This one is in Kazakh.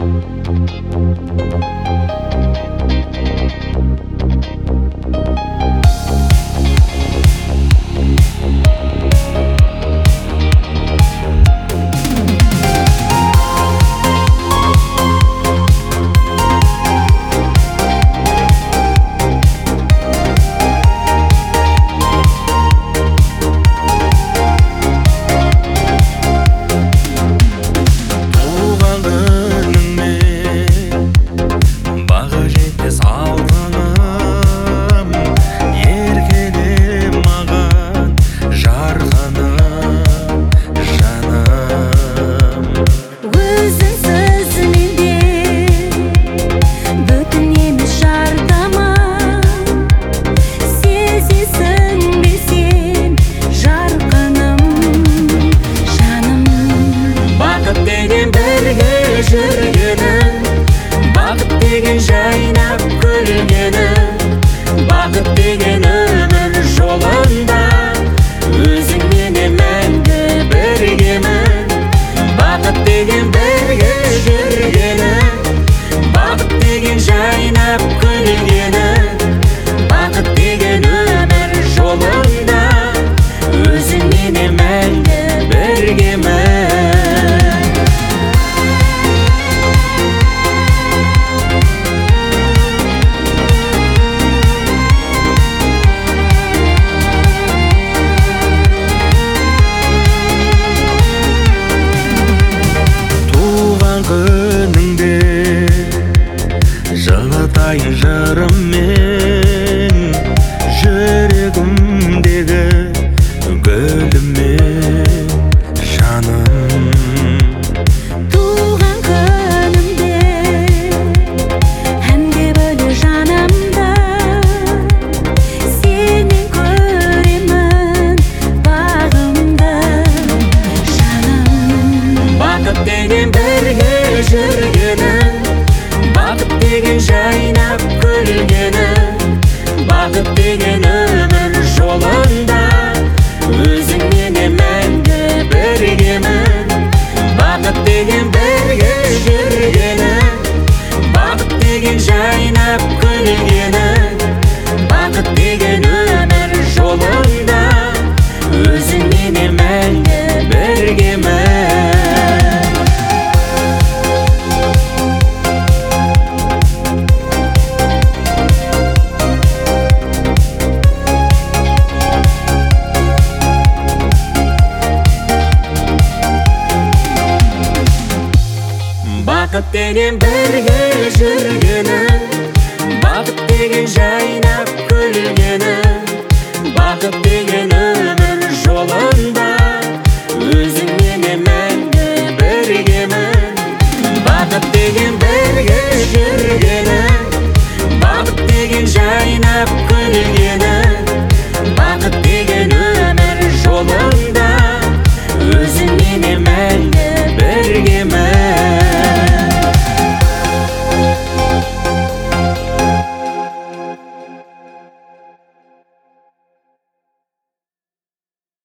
Бақыт деген жайнап күлгені, бақыт деген өмір жолында өзіңменен мәңгі біргемін. Бақыт деген бірге жүргені, бақыт деген жайнап күлгені, бақыт деген өмір жолында өзіңменен мәңгі біргемін. Күніңде жылытайын жырыммен, жүрегімдегі гүліммен жаным. Туған күнімде әнге бөлі жанымда, сенен көремін бағымды жаным. Бақыт деген бірге жүргені, бақыт деген жайнап күлгені, бақыт деген өмір жолында өзіңменен мәңгі біргемін. Бақыт деген бірге жүргені, бақыт деген жайнап күлгені, бақыт деген өмір жолында өзіңменен мәңгі біргемін. Бақыт деген бірге жүргені, бақыт деген жайнап күлгені, бақыт деген өмір жолында өзіңменен мәңгі біргемін. Бақыт деген бірге жүргені, бақыт деген жайнап